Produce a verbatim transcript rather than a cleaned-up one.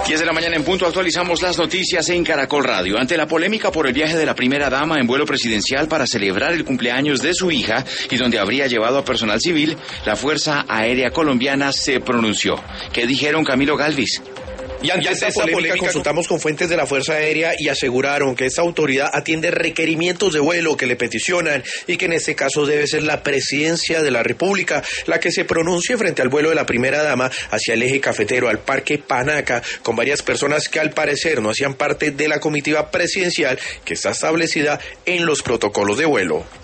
diez de la mañana en punto, actualizamos las noticias en Caracol Radio. Ante la polémica por el viaje de la primera dama en vuelo presidencial para celebrar el cumpleaños de su hija y donde habría llevado a personal civil, la Fuerza Aérea Colombiana se pronunció. ¿Qué dijeron, Camilo Galvis? Y ante esta polémica consultamos con fuentes de la Fuerza Aérea y aseguraron que esta autoridad atiende requerimientos de vuelo que le peticionan y que en este caso debe ser la Presidencia de la República la que se pronuncie frente al vuelo de la primera dama hacia el eje cafetero, al Parque Panaca, con varias personas que al parecer no hacían parte de la comitiva presidencial que está establecida en los protocolos de vuelo.